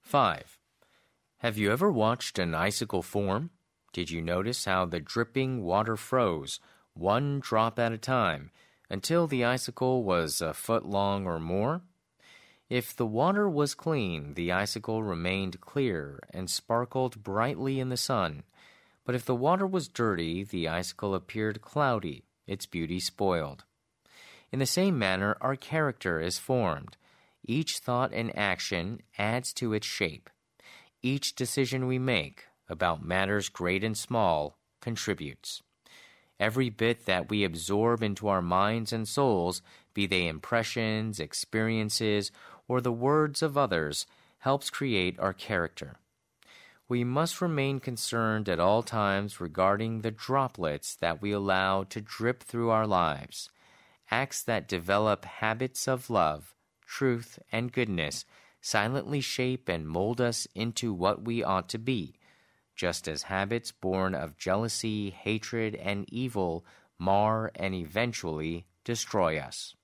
5. Have you ever watched an icicle form? Did you notice how the dripping water froze, one drop at a time, until the icicle was a foot long or more? If the water was clean, the icicle remained clear and sparkled brightly in the sun. But if the water was dirty, the icicle appeared cloudy, its beauty spoiled. In the same manner, our character is formed. Each thought and action adds to its shape. Each decision we make, about matters great and small, contributes. Every bit that we absorb into our minds and souls, be they impressions, experiences, or the words of others, helps create our character. We must remain concerned at all times regarding the droplets that we allow to drip through our lives. Acts that develop habits of love, truth, and goodness silently shape and mold us into what we ought to be, just as habits born of jealousy, hatred, and evil mar and eventually destroy us.